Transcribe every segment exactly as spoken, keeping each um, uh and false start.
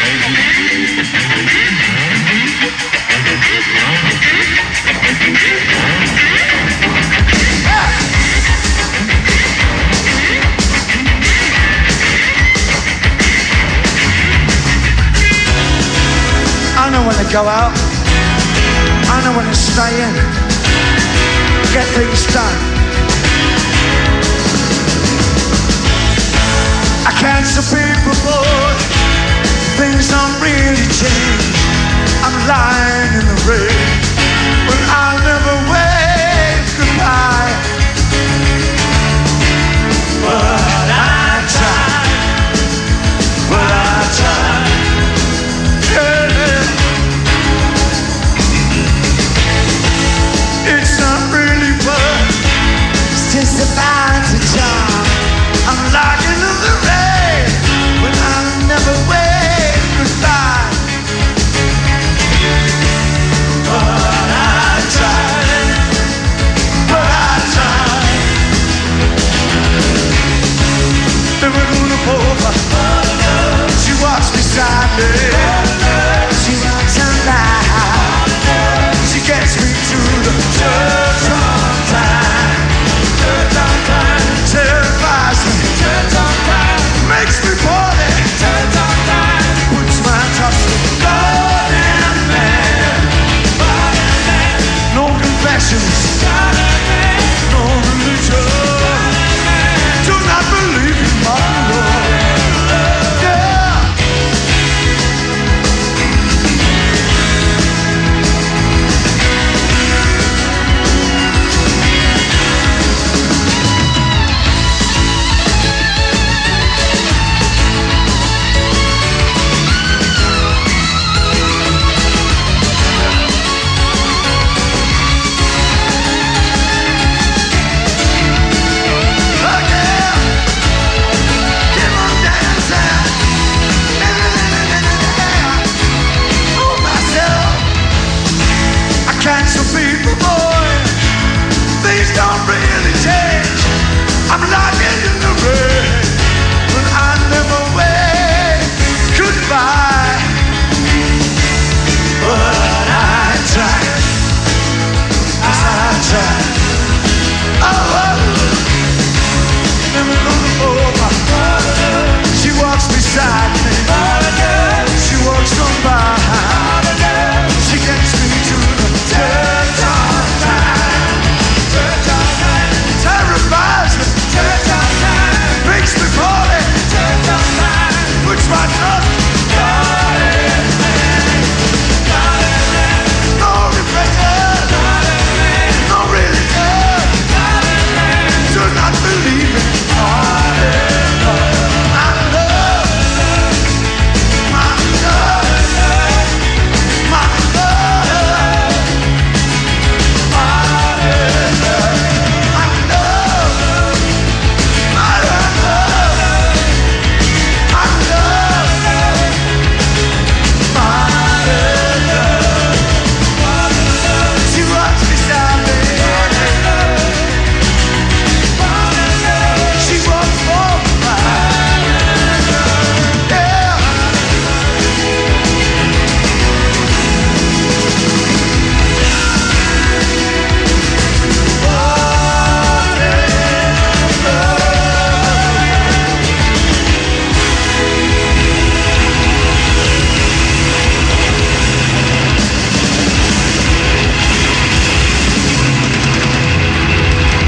I know when to go out, I know when to stay in, get things done. I can't see people, boy, things don't really change. I'm lying in the rain, but I'll never wave goodbye. But I tried, but I tried. It's not really fun, it's just about to jump. I'm lying in the rain, but I'll never wave goodbye. But I tried, but I tried. Never gonna over. She walks beside me. She walks on by. She gets me to the church on time. Church on time. Terrifies me. Church on time. Makes me poorly. Church on time. Puts my trust in God and man. God and man. No confessions. God and man. No religion. God and man. Do not believe in my Lord.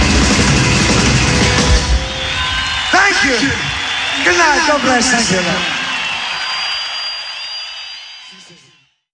Good night. God bless. Thank you.